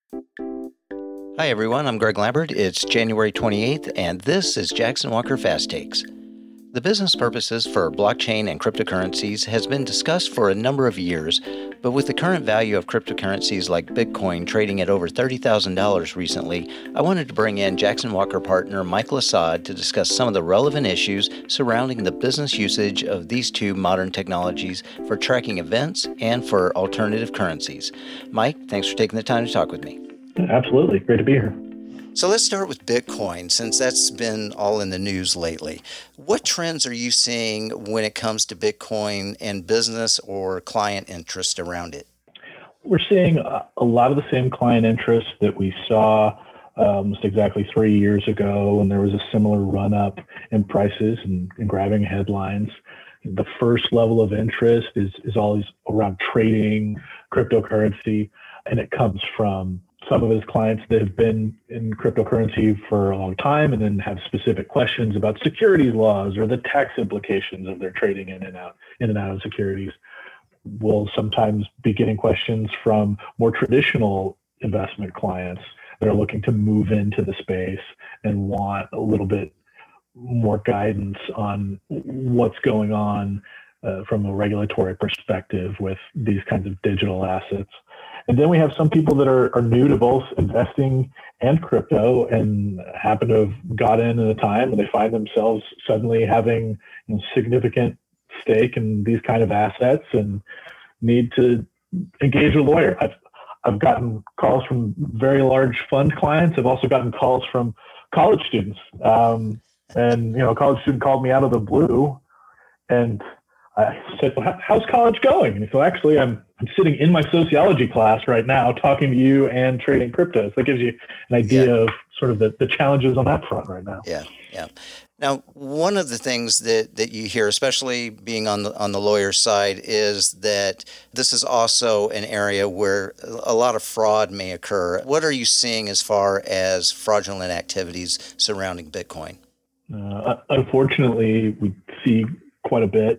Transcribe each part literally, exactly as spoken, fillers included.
Hi, everyone. I'm Greg Lambert. It's January twenty-eighth, and this is Jackson Walker Fast Takes. The business purposes for blockchain and cryptocurrencies has been discussed for a number of years, but with the current value of cryptocurrencies like Bitcoin trading at over thirty thousand dollars recently, I wanted to bring in Jackson Walker partner Michael Assad to discuss some of the relevant issues surrounding the business usage of these two modern technologies for tracking events and for alternative currencies. Mike, thanks for taking the time to talk with me. Absolutely. Great to be here. So let's start with Bitcoin, since that's been all in the news lately. What trends are you seeing when it comes to Bitcoin and business or client interest around it? We're seeing a lot of the same client interest that we saw almost exactly three years ago when there was a similar run up in prices and, and grabbing headlines. The first level of interest is, is always around trading cryptocurrency, and it comes from some of his clients that have been in cryptocurrency for a long time and then have specific questions about securities laws or the tax implications of their trading in and out, in and out of securities. We'll sometimes be getting questions from more traditional investment clients that are looking to move into the space and want a little bit more guidance on what's going on uh, from a regulatory perspective with these kinds of digital assets. And then we have some people that are, are new to both investing and crypto and happen to have got in at a time and they find themselves suddenly having you know, significant stake in these kind of assets and need to engage a lawyer. I've, I've gotten calls from very large fund clients. I've also gotten calls from college students. Um, and, you know, a college student called me out of the blue and I said, well, how's college going? And so actually, I'm, I'm sitting in my sociology class right now talking to you and trading crypto. So that gives you an idea yeah. of sort of the, the challenges on that front right now. Yeah, yeah. Now, one of the things that, that you hear, especially being on the on the lawyer side, is that this is also an area where a lot of fraud may occur. What are you seeing as far as fraudulent activities surrounding Bitcoin? Uh, unfortunately, we see quite a bit.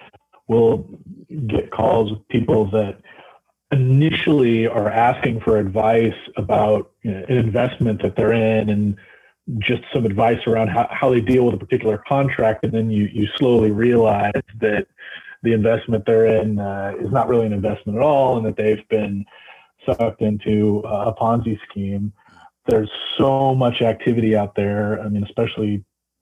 We'll get calls with people that initially are asking for advice about you know, an investment that they're in and just some advice around how, how they deal with a particular contract. And then you, you slowly realize that the investment they're in uh, is not really an investment at all and that they've been sucked into a Ponzi scheme. There's so much activity out there. I mean, especially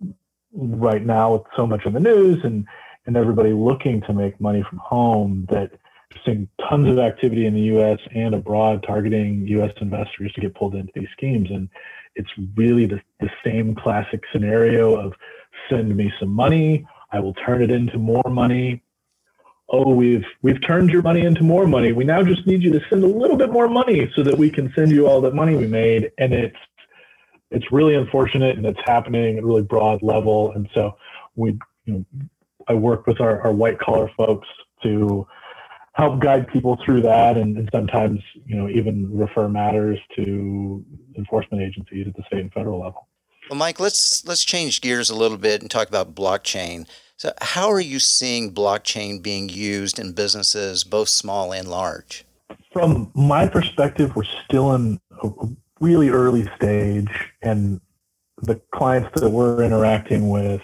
right now with so much in the news and and everybody looking to make money from home, that we're seeing tons of activity in the U S and abroad targeting U S investors to get pulled into these schemes. And it's really the, the same classic scenario of send me some money, I will turn it into more money. Oh, we've we've turned your money into more money. We now just need you to send a little bit more money so that we can send you all that money we made. And it's it's really unfortunate and it's happening at a really broad level. And so we you know I work with our, our white collar folks to help guide people through that and, and sometimes, you know, even refer matters to enforcement agencies at the state and federal level. Well, Mike, let's let's change gears a little bit and talk about blockchain. So how are you seeing blockchain being used in businesses, both small and large? From my perspective, we're still in a really early stage, and the clients that we're interacting with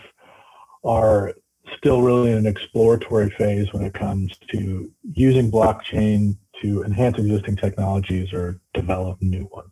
are still really in an exploratory phase when it comes to using blockchain to enhance existing technologies or develop new ones.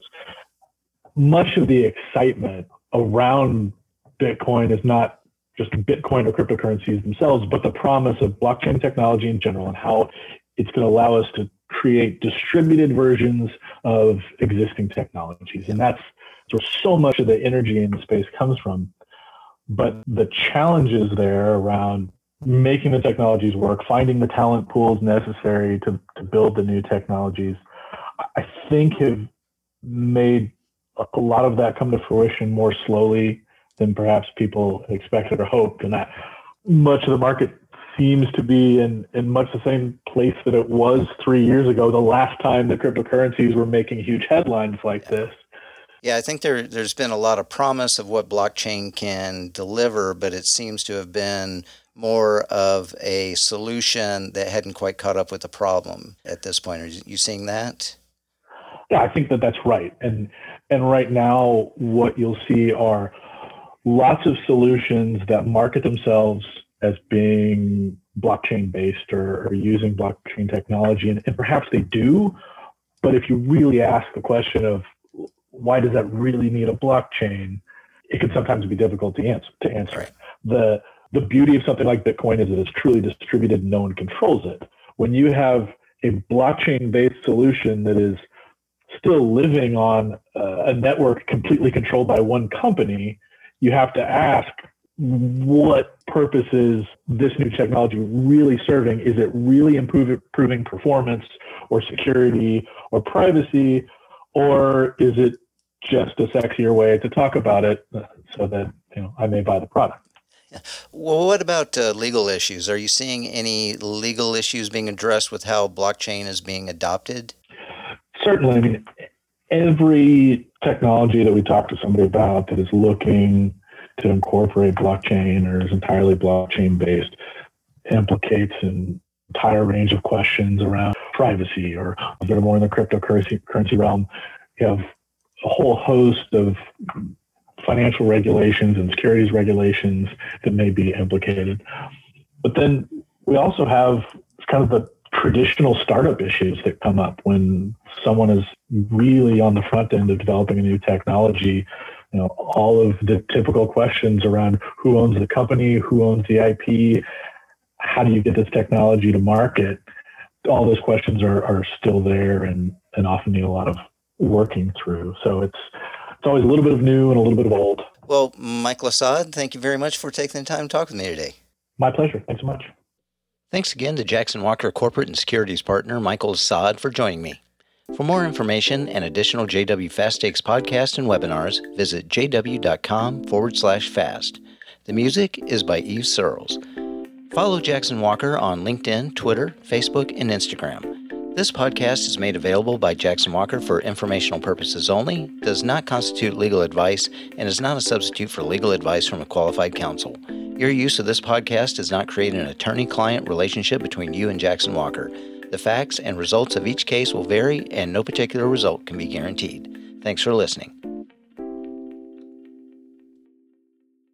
Much of the excitement around Bitcoin is not just Bitcoin or cryptocurrencies themselves, but the promise of blockchain technology in general and how it's going to allow us to create distributed versions of existing technologies. And that's where so much of the energy in the space comes from. But the challenges there around making the technologies work, finding the talent pools necessary to, to build the new technologies, I think have made a lot of that come to fruition more slowly than perhaps people expected or hoped. And that much of the market seems to be in, in much the same place that it was three years ago, the last time that cryptocurrencies were making huge headlines like this. Yeah, I think there, there's been a lot of promise of what blockchain can deliver, but it seems to have been more of a solution that hadn't quite caught up with the problem at this point. Are you seeing that? Yeah, I think that that's right. And and right now, what you'll see are lots of solutions that market themselves as being blockchain based or, or using blockchain technology, and, and perhaps they do. But if you really ask the question of why does that really need a blockchain, it can sometimes be difficult to answer. To answer Right. the the beauty of something like Bitcoin is that it's truly distributed and no one controls it. When you have a blockchain based solution that is still living on uh, a network completely controlled by one company, you have to ask, what purpose is this new technology really serving? Is it really improve, improving performance or security or privacy, or is it just a sexier way to talk about it so that, you know, I may buy the product? Well, what about uh, legal issues? Are you seeing any legal issues being addressed with how blockchain is being adopted? Certainly. I mean, every technology that we talk to somebody about that is looking to incorporate blockchain or is entirely blockchain based implicates an entire range of questions around privacy, or that are more in the cryptocurrency currency realm. You have a whole host of financial regulations and securities regulations that may be implicated. But then we also have kind of the traditional startup issues that come up when someone is really on the front end of developing a new technology. You know, all of the typical questions around who owns the company, who owns the I P, how do you get this technology to market? All those questions are, are still there and, and often need a lot of working through. So it's it's always a little bit of new and a little bit of old. Well, Michael Assad, thank you very much for taking the time to talk with me today. My pleasure. Thanks so much. Thanks again to Jackson Walker Corporate and Securities Partner Michael Assad for joining me. For more information and additional J W Fast Takes podcasts and webinars, visit jw.com forward slash fast. The music is by Eve Searles. Follow Jackson Walker on LinkedIn, Twitter, Facebook, and Instagram. This podcast is made available by Jackson Walker for informational purposes only, does not constitute legal advice, and is not a substitute for legal advice from a qualified counsel. Your use of this podcast does not create an attorney-client relationship between you and Jackson Walker. The facts and results of each case will vary, and no particular result can be guaranteed. Thanks for listening.